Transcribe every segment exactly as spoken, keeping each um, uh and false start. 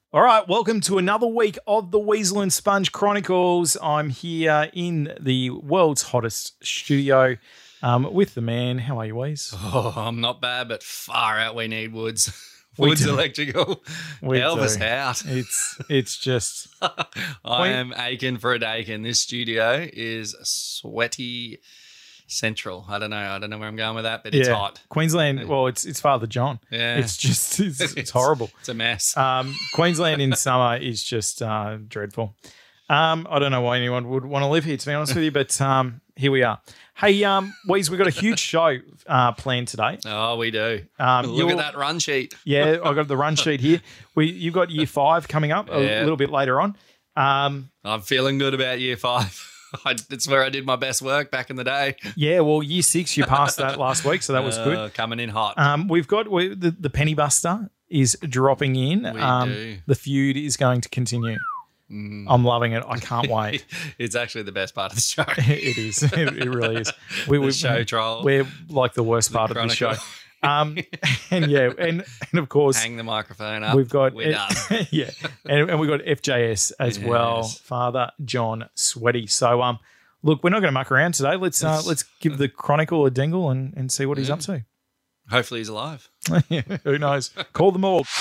All right, welcome to another week of the Weasel and Sponge Chronicles. I'm here in the world's hottest studio um, with the man. How are you, Weez? Oh, I'm not bad, but far out we need Woods. We Woods do. Electrical. We Elvis do. out. It's it's just I am aching for a Dakin. This studio is sweaty central. I don't know. I don't know where I'm going with that, but it's yeah. hot. Queensland. Well, it's it's Father John. Yeah. It's just it's, it's horrible. It's a mess. Um, Queensland in summer is just uh, dreadful. Um, I don't know why anyone would want to live here, to be honest with you, but um, here we are. Hey, um, Weez, we've got a huge show uh, planned today. Oh, we do. Um, Look you're- at that run sheet. Yeah, I've got the run sheet here. We You've got year five coming up a Yeah. little bit later on. Um, I'm feeling good about year five. I, it's where I did my best work back in the day. yeah, well, year six, you passed that last week, so that was good. Uh, coming in hot. Um, we've got we, the, the Penny Buster is dropping in. We um, do. The feud is going to continue. Mm. I'm loving it. I can't wait. It's actually the best part of the show. It is. It, it really is. We, The we, show troll. We're like the worst part of the show. Chronicle. Um, and yeah, and, and of course, Hang the microphone up. we've got We're done. yeah, and, and we've got F J S as well, Yes. Father John Sweaty. So um, look, we're not going to muck around today. Let's uh, Yes. let's give the Chronicle a dingle and, and see what he's Yeah. up to. Hopefully he's alive. Who knows? Call them all.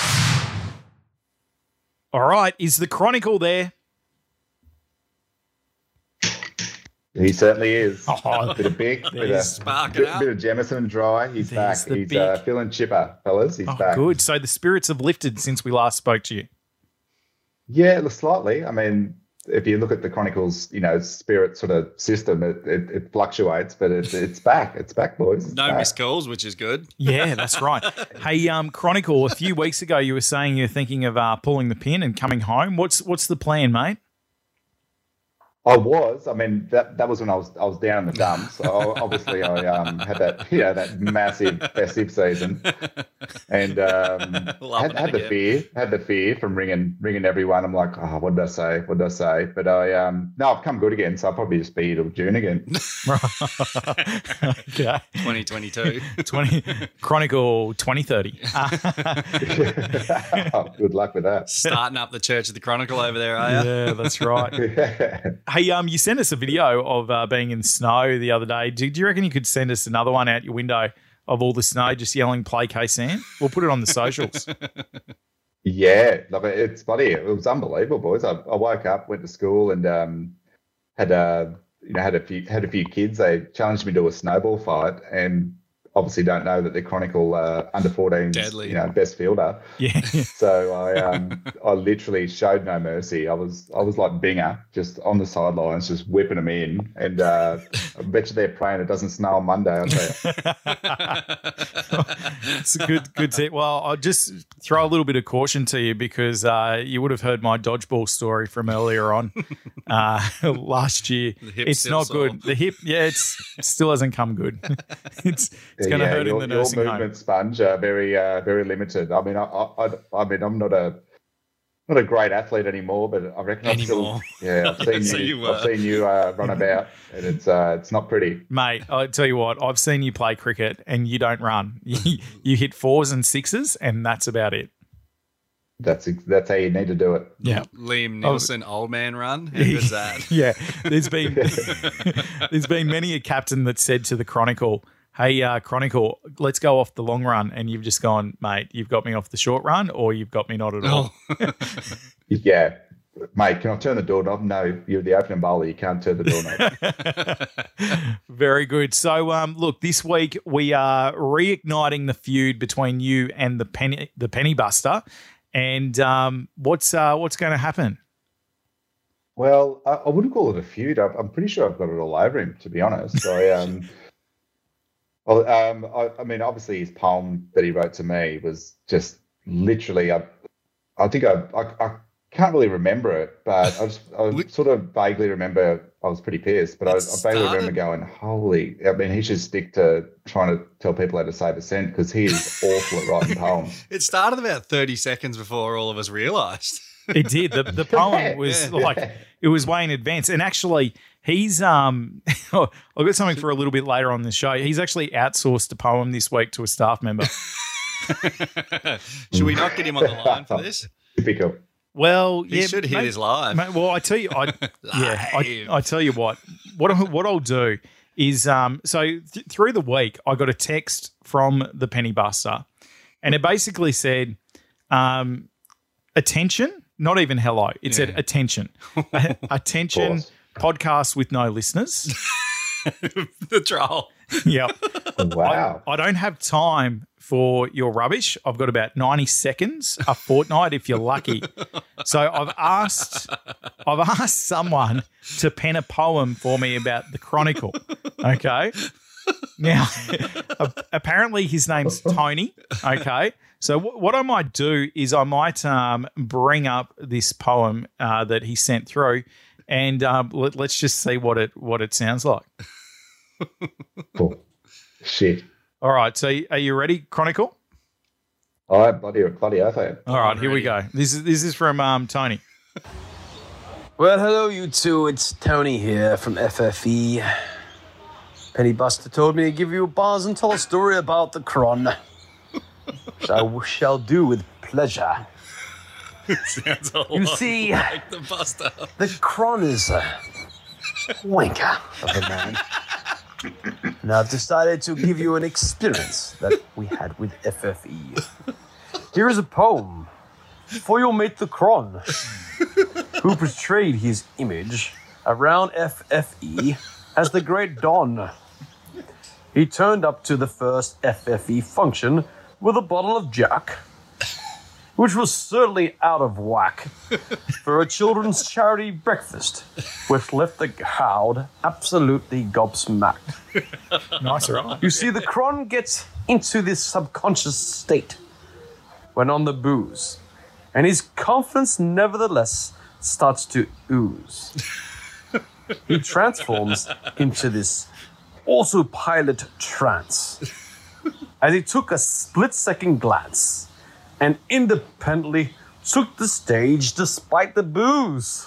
All right, is the Chronicle there? He certainly is. Oh, Bit of big, bit of, there's sparking bit, up. bit of Jemison dry. He's There's back. the He's uh, big- feeling chipper, fellas. He's oh, back. good. So the spirits have lifted since we last spoke to you. Yeah, slightly. I mean, if you look at the Chronicles, you know, spirit sort of system, it, it, it fluctuates, but it, it's back. It's back, boys. It's No back. missed calls, which is good. Yeah, that's right. Hey, um, Chronicle, a few weeks ago you were saying you're thinking of uh, pulling the pin and coming home. What's what's the plan, mate? I was. I mean, that that was when I was I was down in the dumps. So obviously, I um, had that you know that massive festive season, and um, Loving had, had it the again. fear, had the fear from ringing ringing everyone. I'm like, oh, what did I say? What did I say? But I um, no, I've come good again. So I'll probably just be till June again. Okay. twenty twenty-two. twenty Chronicle twenty thirty. Uh, Oh, good luck with that. Starting up the Church of the Chronicle over there, are you? yeah, that's right. Hey, um, you sent us a video of uh, being in snow the other day. Do, do you reckon you could send us another one out your window of all the snow just yelling "Play K-San"? We'll put it on the socials. Yeah, like it's bloody. It was unbelievable, boys. I, I woke up, went to school, and um, had a you know had a few had a few kids. They challenged me to a snowball fight, and obviously don't know that they're Chronicle uh, under fourteens, Deadly. you know, best fielder. Yeah. So I um, I literally showed no mercy. I was I was like Binger, just on the sidelines, just whipping them in. And uh, I bet you they're praying it doesn't snow on Monday. I'll tell you. It's a good, good tip. Well, I'll just throw a little bit of caution to you because uh, you would have heard my dodgeball story from earlier on uh, last year. The hip's It's still not sore. good. The hip, yeah, it's it still hasn't come good. it's it's going to Yeah, hurt your, in the your nursing movement, home. Sponge, are very uh, very limited. I mean, I, I I I mean, I'm not a not a great athlete anymore, but I reckon I'm Anymore. still. Yeah, I've seen So you. you I've were. seen you uh, run about, and it's uh, it's not pretty. Mate, I tell you what, I've seen you play cricket and you don't run. You, you hit fours and sixes, and that's about it. That's that's how you need to do it. Yeah. Liam Nielsen, old man run. How good's that? Yeah, there's been there's been many a captain that said to the Chronicle, "Hey, uh, Chronicle, let's go off the long run," and you've just gone, "Mate, you've got me off the short run, or you've got me not at all." Oh. Yeah, mate. Can I turn the doorknob? No, you're the opening bowler. You can't turn the doorknob. Very good. So, um, look, this week we are reigniting the feud between you and the penny the Penny Buster, and um, what's uh, what's going to happen? Well, I, I wouldn't call it a feud. I'm, I'm pretty sure I've got it all over him, to be honest. I um, well, um, I, I mean, obviously his poem that he wrote to me was just literally. I, I think I, I, I can't really remember it, but I, just, I We- sort of vaguely remember I was pretty pissed. But I, I It vaguely started- remember going, "Holy!" I mean, he should stick to trying to tell people how to save a cent because he is awful at writing poems. It started about thirty seconds before all of us realised. It did. The the poem was Yeah. like it was way in advance. And actually, he's um I've got something for a little bit later on the show. He's actually outsourced a poem this week to a staff member. Should we not get him on the line for this? Typical. Well, He yeah, should hit mate- his live. mate, well, I tell you, I yeah, I, Live. I tell you what. What I, what I'll do is, um, so th- through the week, I got a text from the Penny Buster, and it basically said, um, "Attention." Not even hello. It said Yeah. attention. Attention, Of podcast with no listeners. The troll. Yep. Wow. I don't have time for your rubbish. I've got about ninety seconds, a fortnight if you're lucky. So I've asked I've asked someone to pen a poem for me about the Chronicle. Okay. Now, apparently his name's Tony. Okay. So w- what I might do is I might um, bring up this poem uh, that he sent through, and um, let, let's just see what it what it sounds like. Cool. Shit. All right. So are you ready, Chronicle? All right, bloody, bloody oath I am. All right. Here we go. This is this is from um, Tony. Well, hello, you two. It's Tony here from F F E. Penny Buster told me to give you a buzz and tell a story about the Cron, which I w- shall do with pleasure. Sounds a You lot see, like the Buster. the Cron is a wanker of a man. And I've decided to give you an experience that we had with F F E. Here is a poem for your mate the Cron, who portrayed his image around F F E as the Great Don. He turned up to the first F F E function with a bottle of Jack, which was certainly out of whack for a children's charity breakfast, which left the crowd absolutely gobsmacked. Nice, right? You see, the Cron gets into this subconscious state when on the booze, and his confidence nevertheless starts to ooze. He transforms into this autopilot trance as he took a split-second glance and independently took the stage despite the booze.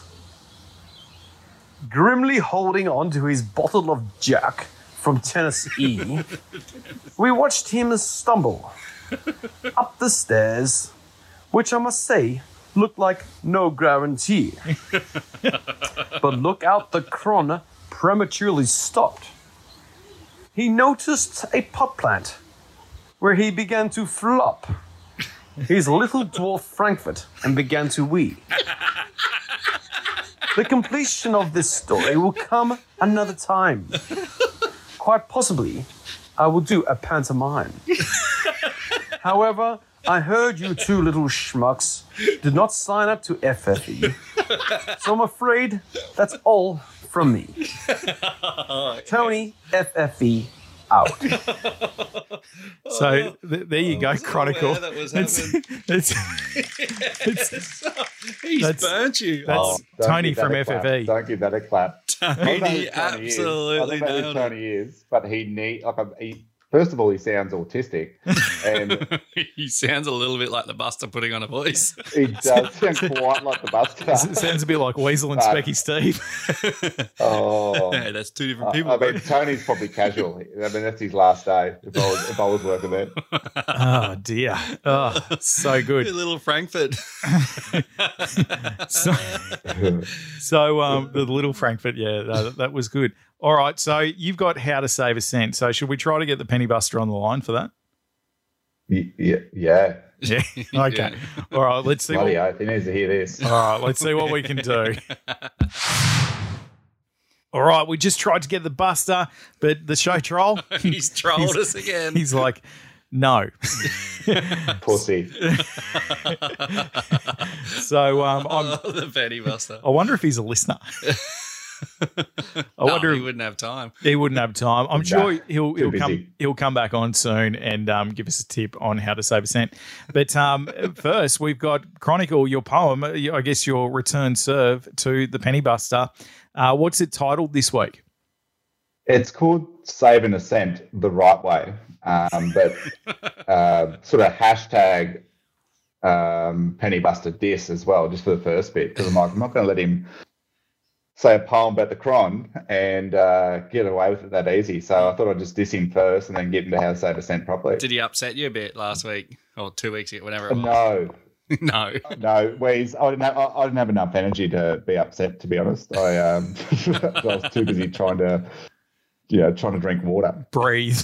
Grimly holding on to his bottle of Jack from Tennessee, we watched him stumble up the stairs, which I must say looked like no guarantee. But look out, the Cron prematurely stopped. He noticed a pot plant where he began to flop his little dwarf Frankfurt and began to wee. The completion of this story will come another time. Quite possibly, I will do a pantomime. However, I heard you two little schmucks did not sign up to F F E, so I'm afraid that's all from me. Tony, F F E, out. So th- there you go, wasn't Chronicle. aware that was It's, happening. it's, it's, He's That's- burnt you. that's Oh, don't Tony give that from a F F clap. E. Don't give that a clap. I don't know Tony who Tony is. I absolutely don't know who nailed it. Tony is, but he need like a, he. First of all, he sounds autistic, and He sounds a little bit like the Buster putting on a voice. he does sound quite like the Buster. it sounds a bit like Weasel and But- Specky Steve. Oh, Hey, that's two different I, people. I mean, Tony's probably casual. I mean, that's his last day. If I was, if I was working there, Oh dear. Oh, so Your good. little Frankfurt. So, so um, the little Frankfurt, yeah, that, that was good. All right, so you've got how to save a cent. So should we try to get the Penny Buster on the line for that? Y- yeah, yeah. Yeah. Okay. All right. Let's see. Bloody What, oath, he needs to hear this. all right. Let's see what we can do. All right. We just tried to get the Buster, but the show troll, He's trolled us again. he's like, no. Pussy. So um, I'm, Oh, the Penny Buster. I wonder if he's a listener. I No, wonder he if wouldn't have time. he wouldn't have time. I'm Nah, sure he'll too he'll come busy. he'll come back on soon and um, give us a tip on how to save a cent. But um, first, we've got Chronicle, your poem. I guess your return serve to the Penny Buster. Uh, what's it titled this week? It's called Saving a Cent the Right Way, um, but uh, sort of hashtag um, Penny Buster diss as well, just for the first bit, because I'm like, I'm not going to let him say a poem about the Cron and uh, get away with it that easy. So I thought I'd just diss him first and then get into how to save a cent properly. Did he upset you a bit last week or two weeks ago, whatever it was? No, No. No, Wheeze, I didn't have I, I didn't have enough energy to be upset, to be honest. I um I was too busy trying to yeah, trying to drink water. Breathe.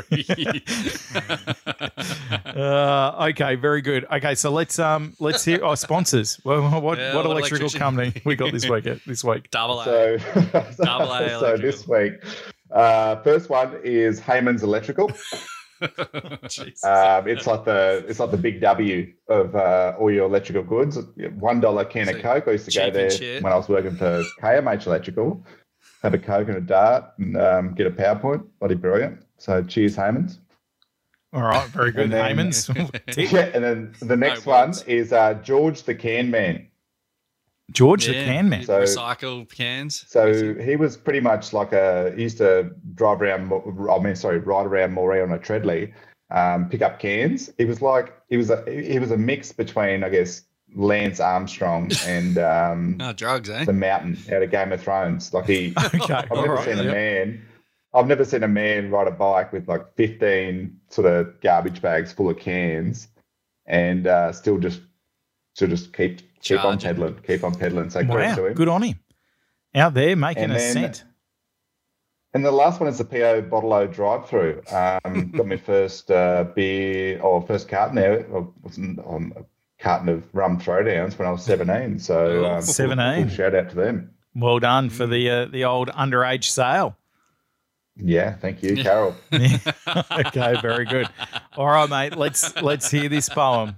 uh, okay, very good. Okay, so let's um let's hear our sponsors. Well, what Yeah, what what electrical electrician? company we got this week? This week. Double A. So, Double A so this week, uh, first one is Heyman's Electrical. Jesus. Um, it's like the it's like the big W of uh, all your electrical goods. One dollar can of So Coke. I used to go cheap there and shit. when I was working for K M H Electrical. Have a Coke and a dart and um, get a PowerPoint. Bloody brilliant. So cheers, Heyman's. All right, very good. And then- Heyman's. Tip. Yeah, and then the next No one words. is uh, George the Can Man. George the Yeah, Can Man. So- recycle cans. So he was pretty much like a, he used to drive around, Mo- I mean, sorry, ride around Moree on a treadly, um, pick up cans. He was like, he was a, he was a mix between, I guess, Lance Armstrong and um, Oh, drugs, eh? the Mountain out of Game of Thrones. Like he, Okay, I've all never right. seen a yeah. man, I've never seen a man ride a bike with like fifteen sort of garbage bags full of cans and uh, still just, still just keep, keep on Charging. peddling, keep on peddling. So credit to Wow, him. good on him. Out there making And a then- cent. And the last one is the P O Bottle O drive-through. Um, got my first uh, beer or first carton there. Or wasn't um, a carton of rum throwdowns when I was seventeen. So um, full- seventeen. full shout out to them. Well done for the uh, the old underage sale. Yeah, thank you, Carol. Okay, very good. All right, mate. Let's let's hear this poem.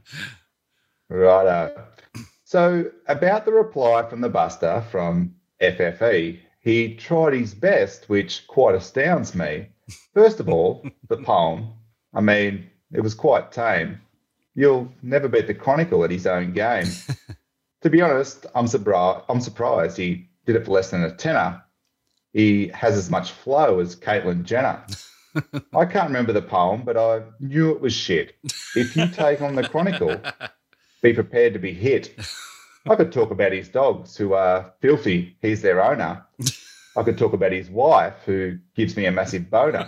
Righto. So about the reply from the Buster from F F E, he tried his best, which quite astounds me. First of all, the poem. I mean, it was quite tame. You'll never beat the Chronicle at his own game. To be honest, I'm surprised. I'm surprised he did it for less than a tenner. He has as much flow as Caitlyn Jenner. I can't remember the poem, but I knew it was shit. If you take on the Chronicle, be prepared to be hit. I could talk about his dogs who are filthy. He's their owner. I could talk about his wife who gives me a massive boner.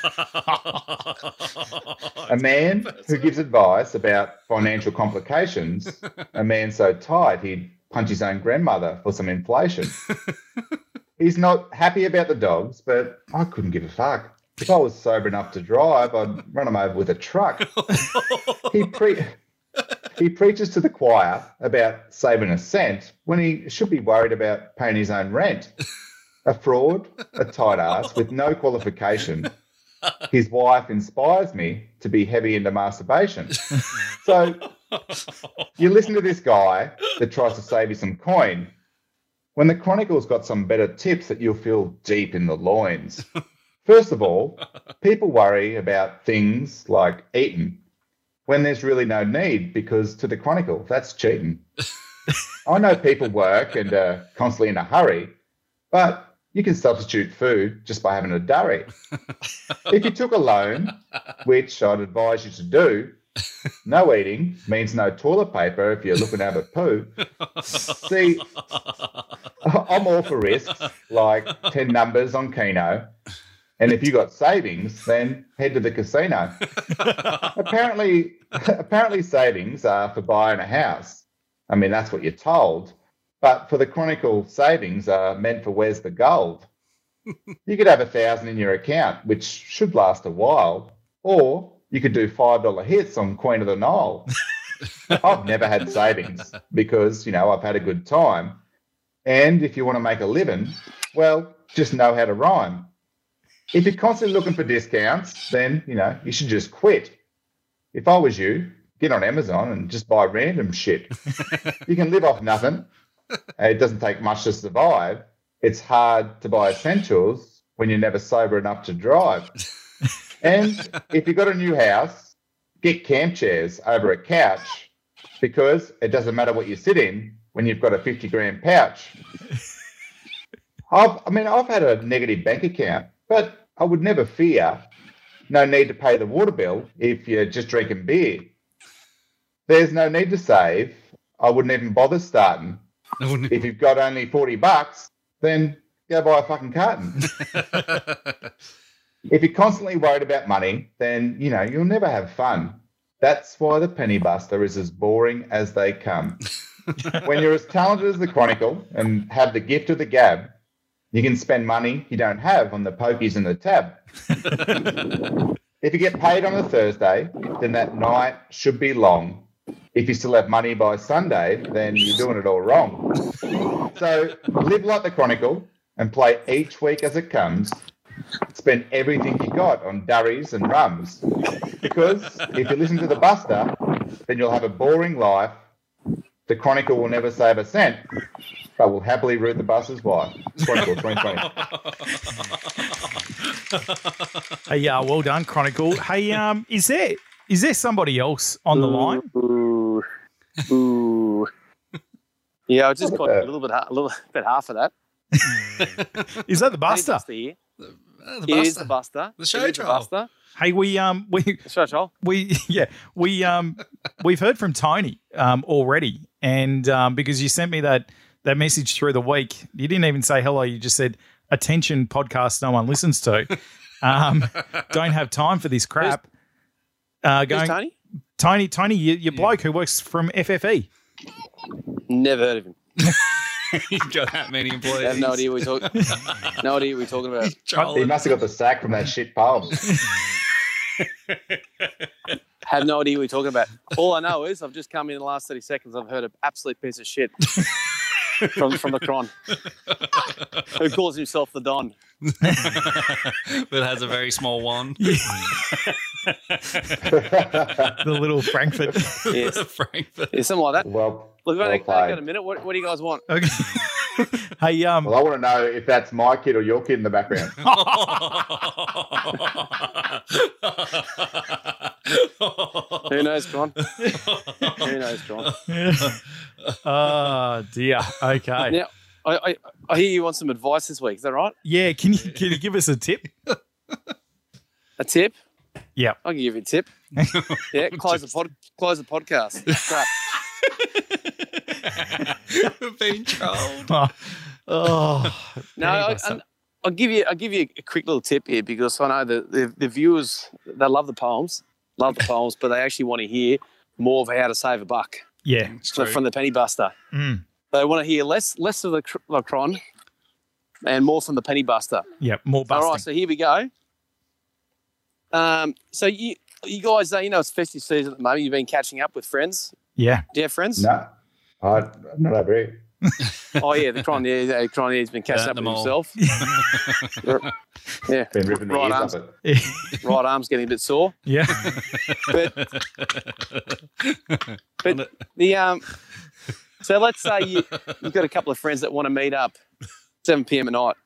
A man who gives advice about financial complications. A man so tight he'd punch his own grandmother for some inflation. He's not happy about the dogs, but I couldn't give a fuck. If I was sober enough to drive, I'd run him over with a truck. He pre- he preaches to the choir about saving a cent when he should be worried about paying his own rent. A fraud, a tight ass with no qualification. His wife inspires me to be heavy into masturbation. So you listen to this guy that tries to save you some coin when the Chronicle's got some better tips that you'll feel deep in the loins. First of all, people worry about things like eating when there's really no need, because to the Chronicle, that's cheating. I know people work and are constantly in a hurry, but you can substitute food just by having a durry. If you took a loan, which I'd advise you to do, no eating means no toilet paper if you're looking to have a poo. See, I'm all for risks, like ten numbers on Keno. And if you got savings, then head to the casino. apparently, apparently savings are for buying a house. I mean, that's what you're told. But for the Chronicle, savings are meant for where's the gold. You could have a thousand in your account, which should last a while. Or you could do five dollar hits on Queen of the Nile. I've never had savings because, you know, I've had a good time. And if you want to make a living, well, just know how to rhyme. If you're constantly looking for discounts, then, you know, you should just quit. If I was you, get on Amazon and just buy random shit. You can live off nothing. It doesn't take much to survive. It's hard to buy essentials when you're never sober enough to drive. And if you've got a new house, get camp chairs over a couch because it doesn't matter what you sit in when you've got a fifty grand pouch. I've, I mean, I've had a negative bank account, but I would never fear. No need to pay the water bill if you're just drinking beer. There's no need to save. I wouldn't even bother starting. If you've got only forty bucks, then go buy a fucking carton. If you're constantly worried about money, then, you know, you'll never have fun. That's why the penny buster is as boring as they come. When you're as talented as the Chronicle and have the gift of the gab, you can spend money you don't have on the pokies and the tab. If you get paid on a Thursday, then that night should be long. If you still have money by Sunday, then you're doing it all wrong. So live like the Chronicle and play each week as it comes. Spend everything you got on durries and rums. Because if you listen to the Buster, then you'll have a boring life. The Chronicle will never save a cent, but will happily root the Buster's wife. Chronicle twenty twenty. Hey, yeah, well done, Chronicle. Hey, um, is there is there somebody else on the line? Ooh, ooh. Yeah, I just got a little bit, a little bit half of that. Is that the Buster? Buster here. Uh, the It is Buster. the Buster. The show It is the troll. Buster. Hey, we um we The show troll. we yeah we um we've heard from Tony um already, and um because you sent me that that message through the week, you didn't even say hello. You just said attention podcast no one listens to. Um, don't have time for this crap. Uh, Who's going Tony? Tony Tony, you, your bloke who works from F F E. Never heard of him. You got that many employees. I have no idea what we're talking. No idea what we're talking about. He Trolling. must have got the sack from that shit poem. Have no idea what you're talking about. All I know is I've just come in the last thirty seconds. I've heard an absolute piece of shit from from the Cron, who calls himself the Don. But has a very small wand. The little Frankfurt. Yes, Frankfurt. yeah, something like that. Well, Look, well I've played. got a minute. What, what do you guys want? Okay. Hey, um, Well, I want to know if that's my kid or your kid in the background. Who knows, Cron? Who knows, Cron? oh dear. Okay. Now, I, I I hear you want some advice this week. Is that right? Yeah. Can you can you give us a tip? A tip? Yeah. I can give you a tip. Yeah, close the pod, close the podcast. Crap. We've been trolled. Oh, oh No, Penny I, Buster. I, I'll give you. I'll give you a quick little tip here because I know that the, the viewers they love the poems, love the poems, but they actually want to hear more of how to save a buck yeah. It's from, true. from the Penny Buster. Mm. They want to hear less less of the, cr- the Cron and more from the Penny Buster. Yeah. More All busting. right, so here we go. Um, so you you guys, uh, you know, it's festive season at the moment. You've been catching up with friends. Yeah. Do you have friends? No, I, I'm not over here. Oh yeah, the Cron. Yeah, the Cron. Yeah, he's been catching Burnt up them with all. himself. Yeah, Been ripping the Right ears arms. off it. right arm's getting a bit sore. Yeah. But but the um, so let's say you you've got a couple of friends that want to meet up seven p.m. at night.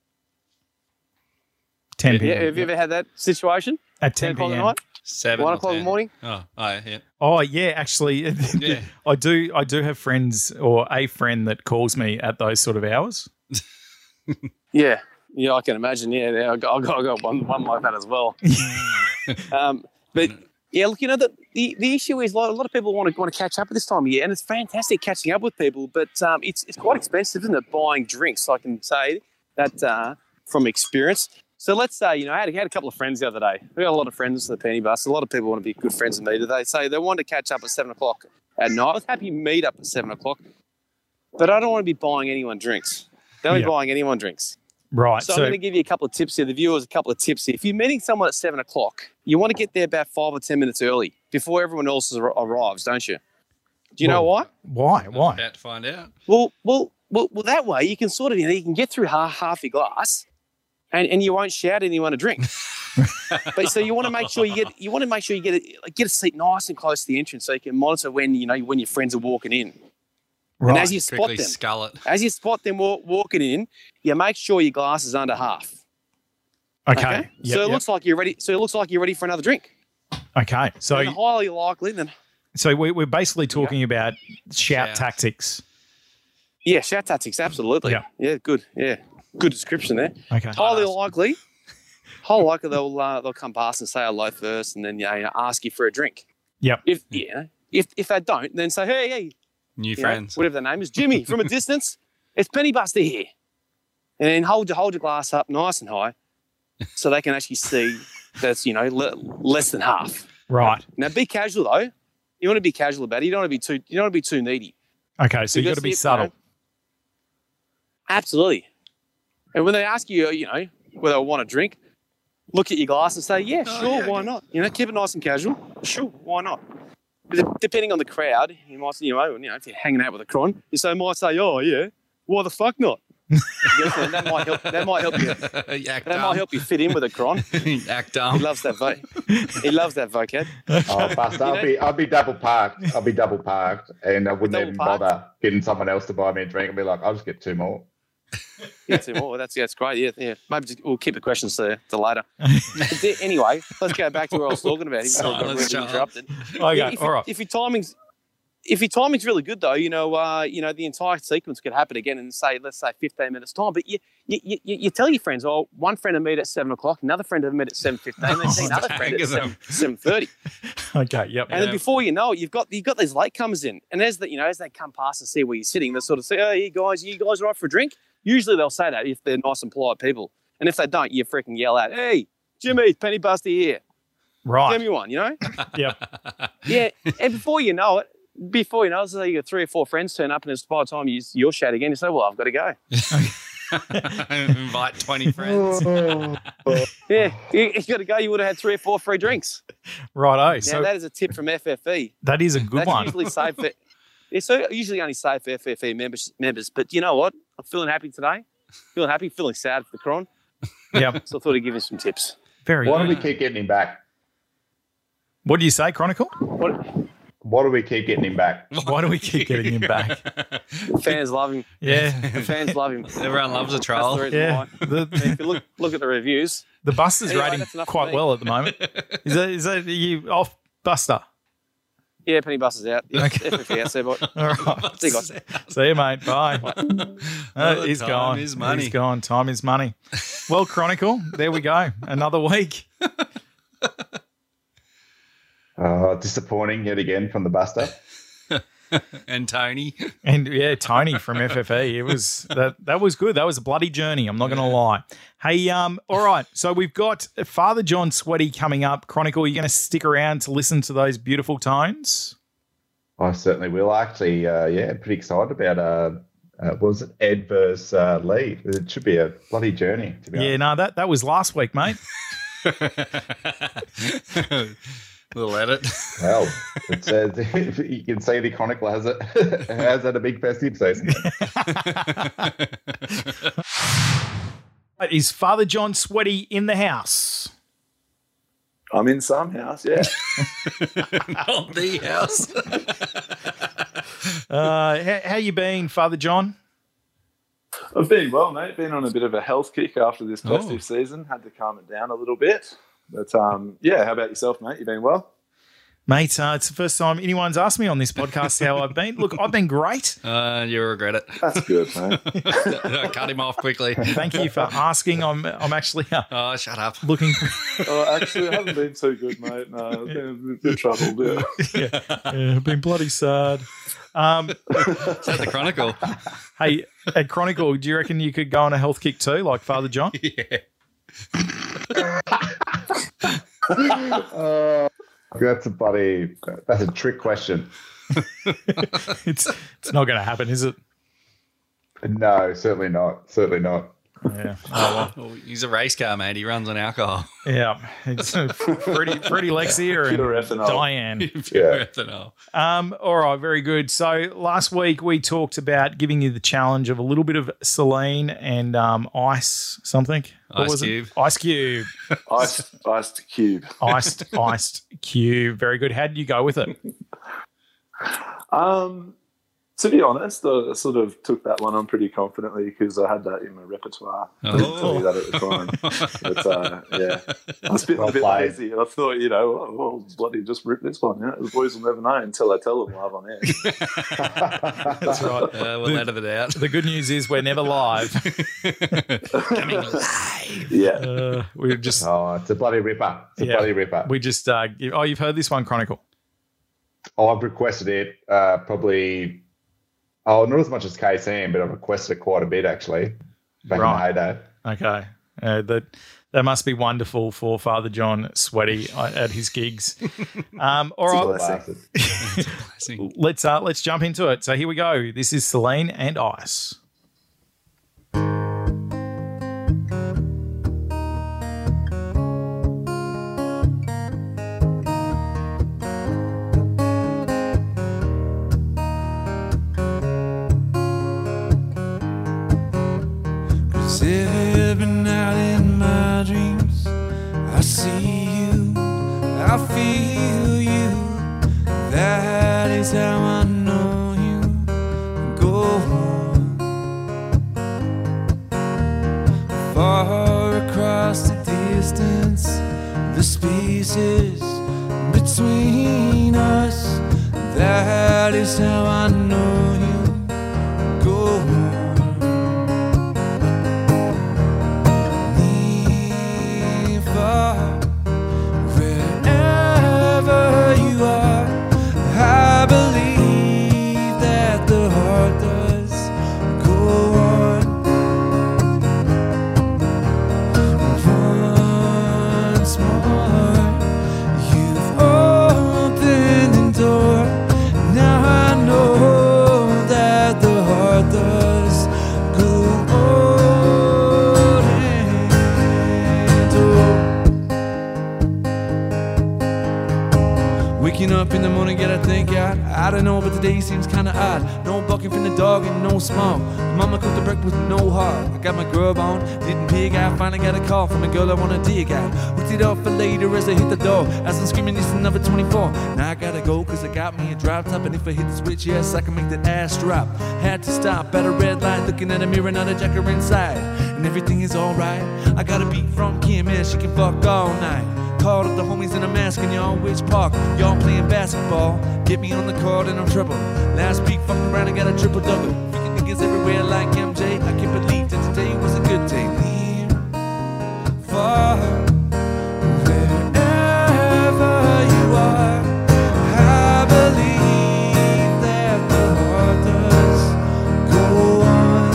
ten p.m. Yeah, have you ever had that situation? At Ten ten o'clock at p.m. night, Seven. one or o'clock in ten. the morning. Oh, oh, yeah. Oh yeah, actually, Yeah. I do. I do have friends or a friend that calls me at those sort of hours. Yeah, yeah, I can imagine. Yeah, yeah, I got, I got, I got one, one like that as well. um, but yeah, look, you know, the, the, the issue is a lot, a lot of people want to want to catch up at this time of year, and it's fantastic catching up with people, but um, it's it's quite expensive, isn't it? Buying drinks, I can say that uh, from experience. So let's say, you know, I had, I had a couple of friends the other day. We got a lot of friends at the Penny Bus. A lot of people want to be good friends with me. They say they want to catch up at seven o'clock at night. I was happy to meet up at seven o'clock, but I don't want to be buying anyone drinks. Don't Yeah. be buying anyone drinks. Right. So, So, I'm going to give you a couple of tips here. The viewers, a couple of tips here. If you're meeting someone at seven o'clock, you want to get there about five or ten minutes early before everyone else ar- arrives, don't you? Do you know why? why? Why? About to find out. Well, well, well, well, that way you can sort of, you know, you can get through half, half your glass, and, and you won't shout anyone a drink. But so you want to make sure you get you want to make sure you get a, like, get a seat nice and close to the entrance so you can monitor when you know when your friends are walking in. Right. And as you spot Quickly them, scull it. as you spot them wa- walking in, you make sure your glass is under half. okay. Yep, so it yep. looks like you're ready. So it looks like you're ready for another drink. Okay. So, And highly likely, then so we, we're basically talking about shout Shout. tactics. yeah, shout tactics, absolutely. Yeah. yeah, good, yeah, good description there. Okay. Highly Badass. likely, highly likely they'll uh, they'll come past and say hello first, and then you know, ask you for a drink. Yep. If yeah, if if they don't, then say hey hey, New you know, friends. whatever their name is, Jimmy from a distance. It's Penny Buster here, and then hold your hold your glass up nice and high, so they can actually see that's you know le- less than half. Right. Now, be casual though. You want to be casual about it. You don't want to be too. You don't want to be too needy. Okay, so you got to be Because, subtle. you know, absolutely. And when they ask you, you know, whether I want a drink, look at your glass and say, yeah, Oh, sure, yeah, why okay. not? You know, keep it nice and casual. Sure, why not? But de- depending on the crowd, you might, you know, you know, if you're hanging out with a cron, you say, might say, oh yeah, why the fuck not? You know, that might help. That might help you. Act That dumb. might help you fit in with a cron. Act He dumb. loves that vo- He loves that vocab. Oh, Buster, I'll know- be I'll be double parked. I'll be double parked, and I wouldn't Double even parked? bother getting someone else to buy me a drink. I'll be like, I'll just get two more. Yeah, two more. That's that's great. Yeah, yeah. Maybe just, we'll keep the questions to, to later. But de- anyway, let's go back to what I was talking about. Even though I got Silence, really child. interrupted. Okay, if, all right. if your timing's if your timing's really good though, you know, uh, you know, the entire sequence could happen again in say, let's say, fifteen minutes time. But you you, you, you tell your friends, oh, one friend will meet at seven o'clock, another friend will meet at seven fifteen, they see another friend at Stagger seven them. seven thirty, Okay, yep. and then before you know it, you've got you've got these latecomers in, and as that you know, as they come past and see where you're sitting, they sort of say, oh, you guys, you guys are right for a drink. Usually they'll say that if they're nice and polite people, and if they don't, you freaking yell out, hey, Jimmy, Penny Buster here. Give Right. me one, you know? Yep. Yeah. And before you know it, before you know it, so you got three or four friends turn up, and it's by the time you, you're shat again, you say, well, I've got to go. Invite twenty friends. Yeah. You, you got to go. You would have had three or four free drinks. Righto. Now, So that is a tip from F F E. that is a good That's one. usually safe for, it's so usually only safe for F F E members, members. But you know what? I'm feeling happy today. Feeling happy, feeling sad for the cron. Yep. So I thought I'd give you some tips. Very Why do good. we keep getting him back? What do you say, Chronicle? What, Why do we keep getting him back? Why do we keep getting him back? fans love him. Yeah. The fans love him. Everyone loves a That's troll. the reason Yeah. why. The, If you look look at the reviews, the Buster's Anyway, rating that's enough for quite me. well at the moment. Is that, is that are you off, Buster? yeah, Penny Buster's out. Yeah, Okay. F F E out, so boy. All right. See you guys. See you, mate. Bye. Uh, he's time gone. is money. He's gone. Time is money. Well, Chronicle, there we go. Another week. Oh, disappointing yet again from the Buster. And Tony. And yeah, Tony from F F E. It was that that was good. That was a bloody journey. I'm not going to lie. Hey, um, all right. So we've got Father John Sweaty coming up. Chronicle, are you going to stick around to listen to those beautiful tones? I certainly will. Actually, uh, yeah, pretty excited about uh, uh, what was it Ed versus uh, Lee? It should be a bloody journey. To be Yeah, honest. no, that that was last week, mate. Little edit. Well, it says you can see the Chronicle has it has had a big festive season. Is Father John Sweaty in the house? I'm in some house, yeah. Not the house. Uh, how, how you been, Father John? I've been well, mate. Been on a bit of a health kick after this festive Oh. season. Had to calm it down a little bit. But um, yeah, how about yourself, mate? You been well? Mate, uh, it's the first time anyone's asked me on this podcast how I've been. Look, I've been great. Uh, you'll regret it. That's good, mate. Cut him off quickly. Thank you for asking. I'm I'm actually uh, Oh, shut up. looking. oh, actually, I haven't been too good, mate. No, I've been a bit troubled. Yeah. yeah, yeah, I've been bloody sad. Um, Is that the Chronicle? hey, at Chronicle, do you reckon you could go on a health kick too, like Father John? Yeah. Uh, that's a bloody. That's a trick question. it's it's not going to happen, is it? No, certainly not. Certainly not. Yeah. Oh, well. Oh, he's a race car, mate. He runs on alcohol. Yeah. It's uh, Freddie, Freddie Lexia and Pure ethanol. Diane. Pure ethanol. Um, all right, very good. So last week we talked about giving you the challenge of a little bit of Celine and um, ice something. What Ice was it? Cube. Ice Cube. Iced, iced cube. Iced, iced cube. Very good. How did you go with it? Um, to be honest, I sort of took that one on pretty confidently because I had that in my repertoire. I didn't tell you that at the time. But uh, yeah, I was a bit, Well a bit played. lazy. I thought, you know, well, well, bloody just rip this one. Yeah? The boys will never know until I tell them live on air. That's right. Uh, we'll edit it out. The good news is we're never live. Coming live. Yeah. Uh, we just Oh, it's a bloody ripper. It's a Yeah. bloody ripper. we just uh, give, oh, you've heard this one, Chronicle. Oh, I've requested it uh, probably. Oh, not as much as K C M, but I've requested it quite a bit actually. Back Right. in the heyday. Okay. Uh, that That must be wonderful for Father John Sweaty at his gigs. Um, all right, let's uh, let's jump into it. So here we go. This is Celine and Ice. Every night in my dreams, I see you, I feel you. That is how I know you. Go on. Far across the distance, the spaces between us. That is how I know you. Go on. Up in the morning, gotta think out. I don't know, but today seems kinda odd. No bucking from the dog and no smoke. Mama cooked the breakfast with no heart. I got my grub on, didn't pig out. Finally got a call from a girl I wanna dig out. Hooked it up for later as I hit the door. As I'm screaming, it's another twenty-four. Now I gotta go, cause I got me a drop top. And if I hit the switch, yes, I can make that ass drop. Had to stop at a red light, looking at a mirror, not a jacker inside. And everything is alright. I got a beat from Kim, yeah, she can fuck all night. Called up the homies in a mask and y'all which park? Y'all playing basketball. Get me on the court and I'm trouble. Last week fucked around and got a triple double. Freaking niggas everywhere like M J. I can't believe that today was a good day. Near, far, wherever you are, I believe that the heart does go on.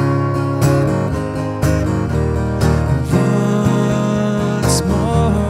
Once more.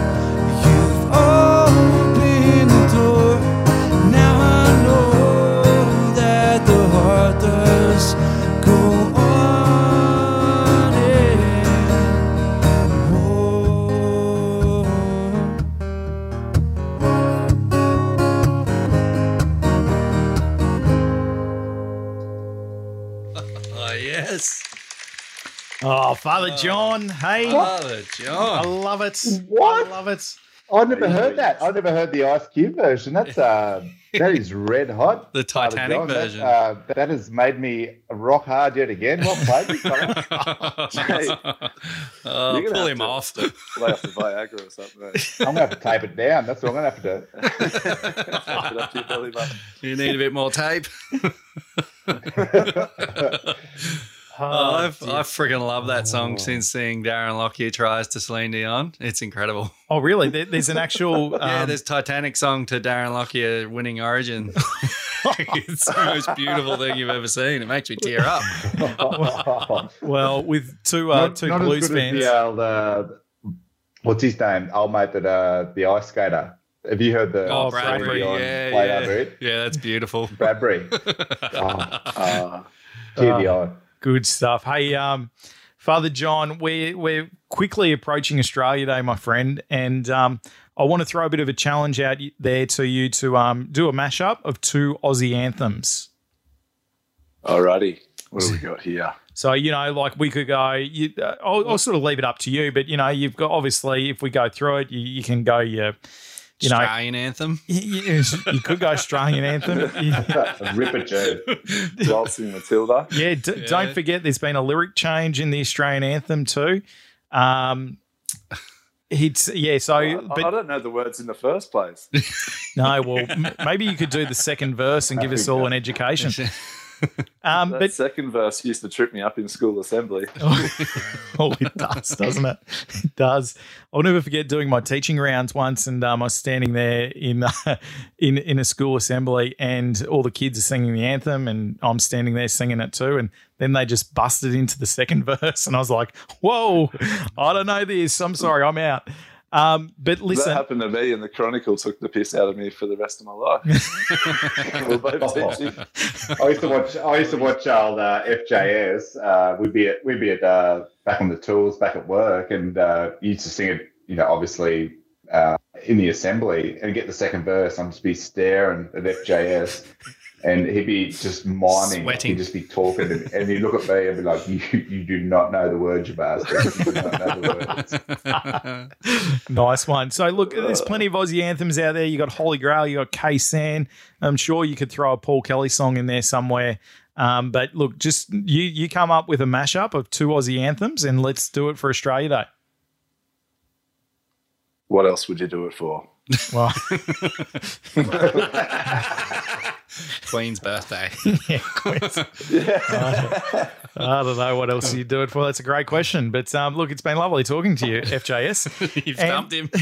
Oh, Father John, hey. Father I John. love it. What? I love it. I never heard that. I never heard the Ice Cube version. That's uh, that is red hot. The Father Titanic John. version. That, uh, that has made me rock hard yet again. Well played, big fella. Hey, Oh, You're gonna pull have him to- off. lay off the Viagra or something. eh? I'm gonna have to tape it down. That's what I'm gonna have to do. Tape it up to your belly button. You need a bit more tape. Oh, Oh, I've, dear. I freaking love that song since seeing Darren Lockyer tries to Celine Dion. It's incredible. Oh, really? There, there's an actual. Um, Yeah, there's Titanic song to Darren Lockyer winning Origin. It's the most beautiful thing you've ever seen. It makes me tear up. well, with two uh, not, two not blues as good fans. as the old, uh, what's his name? Old mate that uh, the ice skater. Have you heard the Oh, Oh, Bradbury. Celine Dion Yeah, play yeah. over it? Yeah, that's beautiful. Bradbury. Oh, Uh, tear the eye. Good stuff. Hey, um, Father John, we're we're quickly approaching Australia Day, my friend, and um, I want to throw a bit of a challenge out there to you to um, do a mashup of two Aussie anthems. alrighty. What do we got here? So, you know, like we could go, you, uh, I'll, I'll sort of leave it up to you, but, you know, you've got, obviously, if we go through it, you, you can go, your, you know, Australian anthem. you, you- you could go Australian anthem. You- Rip it, Joe. Waltzing Matilda. yeah, d- Yeah. don't forget there's been a lyric change in the Australian anthem too. Um, it's, yeah, so, I, I but don't know the words in the first place. no, well, m- maybe you could do the second verse and give us all an education. Um, That but second verse used to trip me up in school assembly. oh, it does, doesn't it? It does. I'll never forget doing my teaching rounds once, and um, I was standing there in uh, in in a school assembly, and all the kids are singing the anthem, and I'm standing there singing it too, and then they just busted into the second verse, and I was like, "Whoa, I don't know this. I'm sorry, I'm out." Um, but listen, That happened to me, and the Chronicle took the piss out of me for the rest of my life. We're both teaching. I used to watch. I used to watch old uh, F J S. Uh, we'd be at we'd be at uh, back on the tools, back at work, and uh, used to sing it. You know, obviously uh, in the assembly, and get the second verse. I'm just be staring at F J S, and he'd be just miming. Sweating. He'd just be talking, and, and he'd look at me and be like, "You, you do not know the words, you bastard. You do not know the words." nice one. So look, there's plenty of Aussie anthems out there. You got Holy Grail, you got K-San. I'm sure you could throw a Paul Kelly song in there somewhere. Um, but look, just you you come up with a mashup of two Aussie anthems, and let's do it for Australia Day. What else would you do it for? Well, Queen's birthday. yeah, Queens. I don't know what else you do it for. That's a great question. But um, look, it's been lovely talking to you, F J S. You've And- stumped him.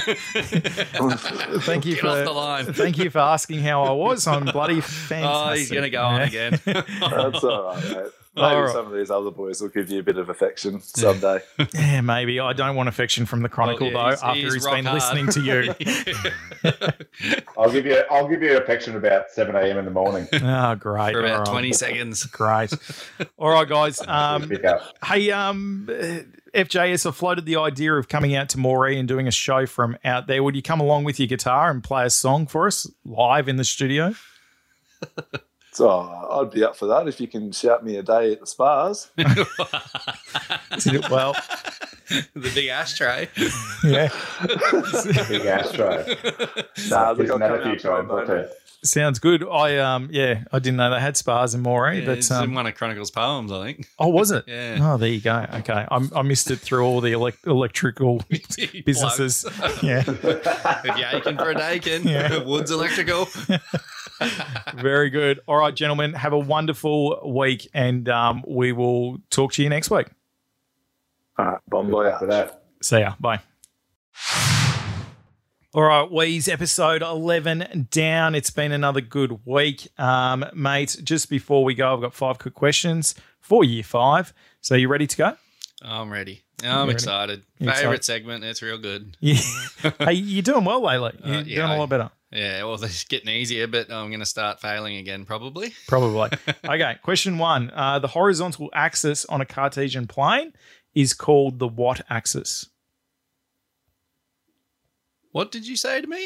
Thank you Get for off the line. thank you for asking how I was. I'm bloody fantastic. Oh, he's going to go on Yeah. again. That's all right, mate. Maybe All right. some of these other boys will give you a bit of affection someday. Yeah, maybe. I don't want affection from the Chronicle Well, yeah, though. After he's he's rock been hard. listening to you. I'll give you. I'll give you affection about seven a.m. in the morning. Oh, great. For about All right. twenty seconds. Great. All right, guys. Um, Pick up. hey, um, F J S, I floated the idea of coming out to Moree and doing a show from out there. Would you come along with your guitar and play a song for us live in the studio? So I'd be up for that if you can shout me a day at the spas. Well, The big ashtray. yeah. Big Astro. Nah, look, Isn't I'll that come a few out for a times? I'll moment. tell you. Sounds good. I um yeah, I didn't know they had spas in Moree, Yeah, but it's um, in one of Chronicle's poems, I think. oh, was it? Yeah. Oh, there you go. Okay, I, I missed it through all the elec- electrical businesses. Yeah, If you're aching for a Dakin, Yeah. Woods Electrical. very good. All right, gentlemen, have a wonderful week, and um, we will talk to you next week. All right, bon voyage. For that. See ya. Bye. All right, Wheeze, episode eleven down. It's been another good week. Um, mate, just before we go, I've got five quick questions for year five. So you ready to go? I'm ready. I'm ready? excited. You're Favorite excited? segment. It's real good. Yeah. Hey, you're doing well lately. You're Uh, yeah, doing a I- lot better. Yeah, well, it's getting easier, but I'm going to start failing again, probably. Probably. Okay, question one. Uh, the horizontal axis on a Cartesian plane is called the what axis? What did you say to me?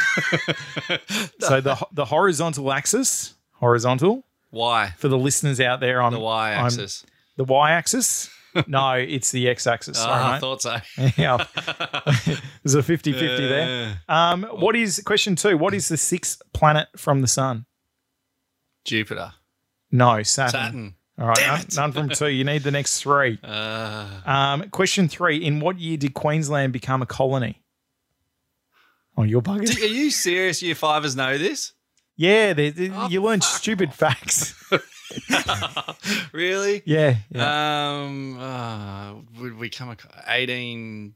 So the the horizontal axis, horizontal, Why? for the listeners out there on The Y I'm- axis. the y-axis? No, it's the x-axis. Oh, Sorry, I mate. thought so. Yeah. There's a fifty-fifty there. Um, what is question two? What is the sixth planet from the sun? Jupiter. No, Saturn. Saturn. All right, Damn none, it. none from two. You need the next three. Uh, Um, question three. In what year did Queensland become a colony? Oh, you're bugging. are you serious? Year fivers know this? Yeah, they, they- Oh, you learn fuck stupid facts. Really? Yeah, yeah. Um, uh, would we come ac- eighteen,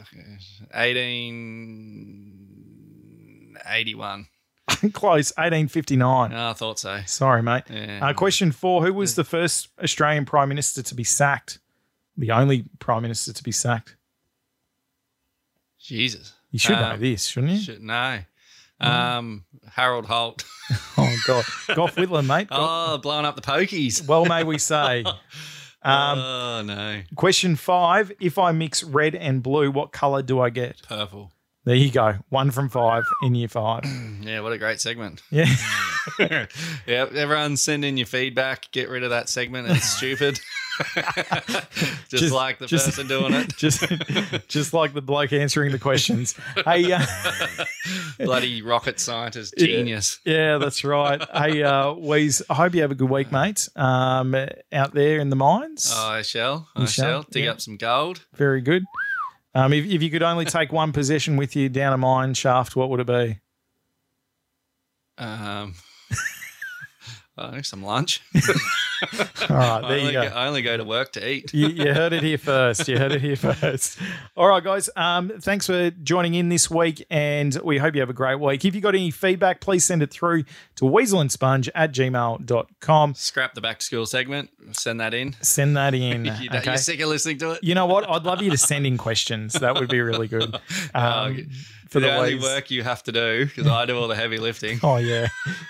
eighteen eighty-one? Close. eighteen fifty-nine. Oh, I thought so. Sorry, mate. Yeah. Uh, question four. Who was the first Australian Prime Minister to be sacked? The only Prime Minister to be sacked. Jesus. You should know Um, this, shouldn't you? Should, no. Um, Harold Holt. Oh, God. Gough Whitlam, mate. Gough- Oh, blowing up the pokies. Well, may we say. Um, oh, no. question five. If I mix red and blue, what colour do I get? Purple. There you go. One from five in year five. Yeah, what a great segment. Yeah. Yeah, everyone send in your feedback. Get rid of that segment. It's stupid. just, Just- like the just- person doing it. just, just like the bloke answering the questions. Hey, uh, Bloody rocket scientist genius. yeah, that's right. Hey, uh, Wheeze, I hope you have a good week, mate. Um, out there in the mines. Oh, I shall. I You shall. shall, Dig yeah. up some gold. Very good. Um, if, if you could only take one possession with you down a mine shaft, what would it be? Um, Oh, some lunch. All right, there I, you only go. go, I only go to work to eat. You, you heard it here first. You heard it here first. All right, guys. Um, thanks for joining in this week, and we hope you have a great week. If you got any feedback, please send it through to weaselandsponge at gmail dot com. Scrap the back to school segment. Send that in. Send that in. you, okay? You're sick of listening to it? You know what? I'd love you to send in questions. That would be really good. Um, okay. for the, the only Wease. work you have to do, because I do all the heavy lifting. Oh, yeah.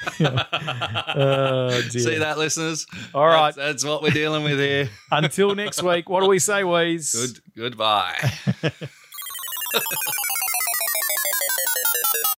Oh, dear. See that, listeners? All right. That's, that's what we're dealing with here. Until next week, what do we say, Weeze? Good. Goodbye.